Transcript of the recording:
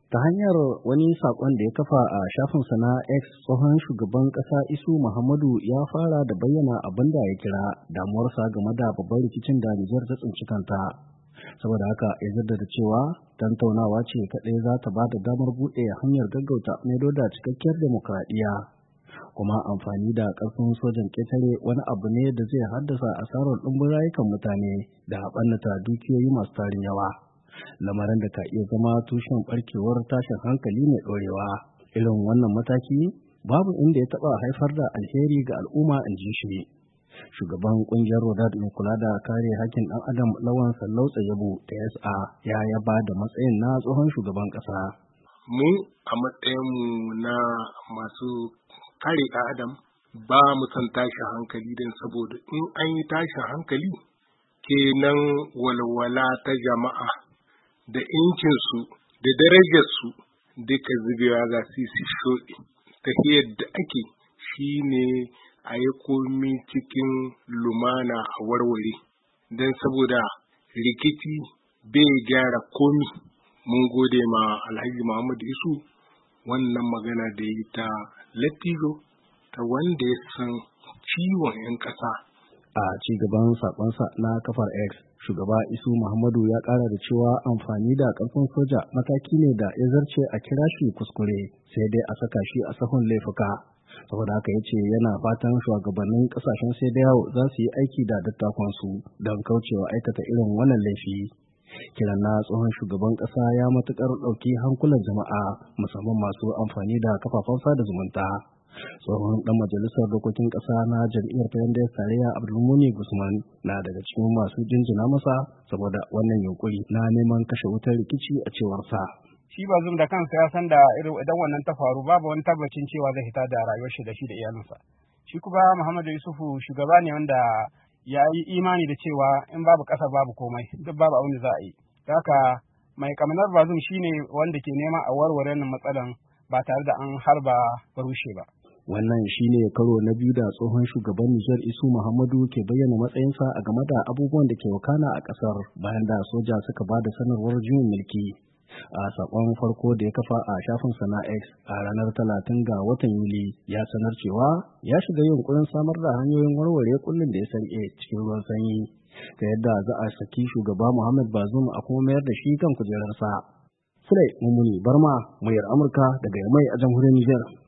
Ta hanyar wani saƙon da ya kafa a shafinsa na X, tsohon shugaban ƙasa Isu Muhammadu ya fara da bayyana abin da ya kira damuwarsa game da babban rikicin da Nijar ta tsinci kanta. Saboda haka ya jaddada cewa tantaunawa ce kaɗai za ta ba da damar buɗe hanyar gaggauta maido da cikakkiyar demokradiyya. Kuma amfani da ƙarfin sojan ƙetare wani abu ne da zai haddasa asarar ɗumbin rayukan mutane da ɓannata dukiyoyi masu tarin yawa. Lamarin da ka iya zama tushen barkewar tashin hankali mai ɗorewa. Irin wannan mataki babu inda ya taɓa haifar da alheri ga al'umma, in ji shi. Shugaban ƙungiyar Rodad mai kula da kare hakkin ɗan adam Lawan Sallau Tsayebu da SA ya yaba da matsayin na tsohon shugaban ƙasa. Mu a matsayinmu na masu kare ɗan adam ba mu son tashin hankali don saboda in an yi tashin hankali kenan walwala ta jama'a da incinsu da darajarsu duka zubewa za su shoɗe. Ta yadda ake shi ne a yi komi cikin lumana a warware don saboda rikici bai gyara komi. Mun gode ma Alhaji Muhammadu Isu wannan magana da yi ta Latizo ta wanda ya san ciwon 'yan ƙasa. A ci gaban sakonsa na kafar X, shugaba Isu Muhammadu ya ƙara da cewa amfani da ƙarfin soja mataki ne da ya zarce a kira shi kuskure, sai dai a saka shi a sahun laifuka. Saboda haka ya ce yana fatan shugabannin ƙasashen sai da yawo za su yi aiki da dattakonsu don kaucewa aikata irin wannan laifi. Kiran na tsohon shugaban ƙasa ya matuƙar ɗauki hankulan jama'a, musamman masu amfani da kafafen sada zumunta. Tsohon ɗan majalisar dokokin ƙasa na jam'iyyar PNDS tarayya Abdulmuni Gusman na daga cikin masu jinjina masa saboda wannan yunkuri na neman kashe wutar rikici a cewarsa. Shi Bazum da kansa ya san da idan wannan ta faru babu wani tabbacin cewa zai fita da rayuwar shi da iyalinsa. Shi kuma Muhammadu Yusufu shugaba ne wanda ya yi imani da cewa in babu ƙasa babu komai, duk babu abin da za a yi. Haka mai kamanar Bazum shine wanda ke nema a warware wannan matsalan ba tare da an harba rushe ba. Wannan shine karo na biyu da tsohon shugaban Nijar Isu Muhammadu ke bayyana matsayinsa a game da abubuwan da ke wakana a ƙasar bayan da soja suka ba da sanarwar juyin mulki. A sakon farko da ya kafa a shafinsa na X a ranar 30 ga watan Yuli ya sanar cewa ya shiga yunkurin samar da hanyoyin warware kullum da ya sarƙe cikin ruwan sanyi ta yadda za a saki shugaba Muhammad Bazoum a kuma mayar da shi kan kujerarsa. Sule Mummuni Barma, muryar Amurka daga Yamai a jamhuriyar Nijar.